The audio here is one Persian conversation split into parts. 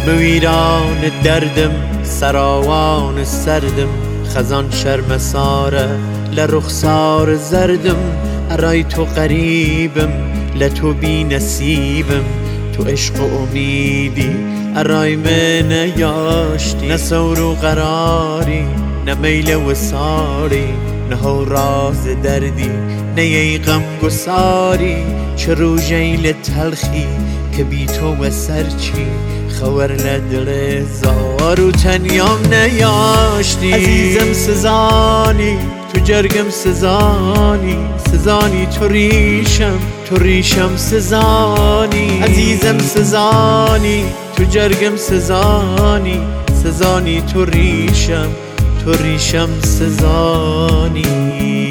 ویران دردم سراوان سردم خزان شرمساره لرخسار زردم ارای تو قریبم لتو بی نصیبم تو عشق و امیدی ارای من یاشتی نه سور و قراری نه میل و ساری نه راز دردی نه ای غم گساری چه روژیل تلخی که بی تو و سرچی خور لدل زار و تنیام نیاشتی عزیزم سزانی تو جرگم سزانی سزانی تو ریشم سزانی عزیزم سزانی تو جرگم سزانی سزانی تو ریشم سزانی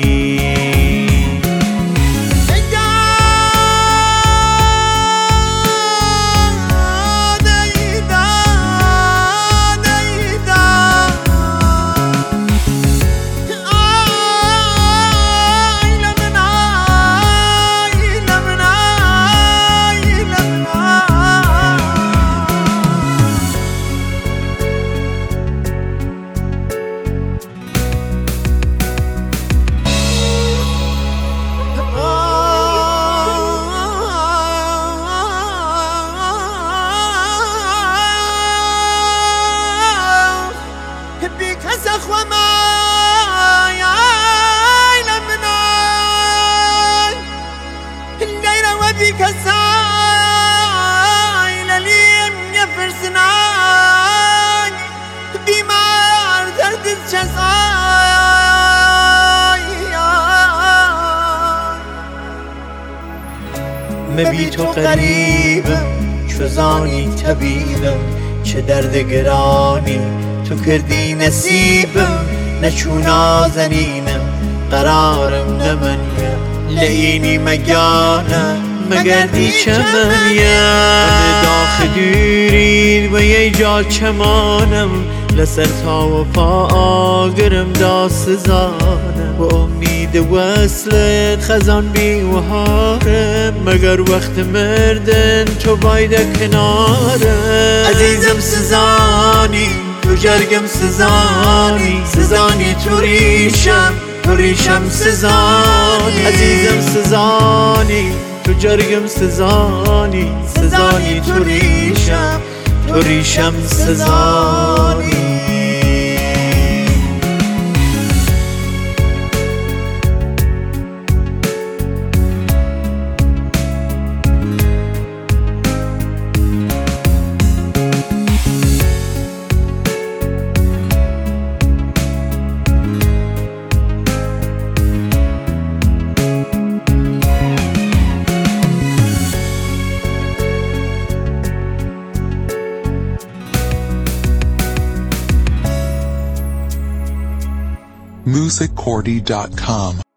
بی تو قریبم چو زانی طبیبم چه درد گرانی تو کردی نصیبم نه چون نازنینم قرارم نه منیم لعینی مگانم مگردی چمنیم داخل دیرید و یه جا چمانم لسر تا و پا آگرم دا سزانم و امید وصلت خزان بی وهارم مگر وقت مردن تو باید کنارم عزیزم سزانی تو جرگم سزانی سزانی تو ریشم سزانی عزیزم سزانی تو جرگم سزانی سزانی تو ریشم سزانی musiccordy.com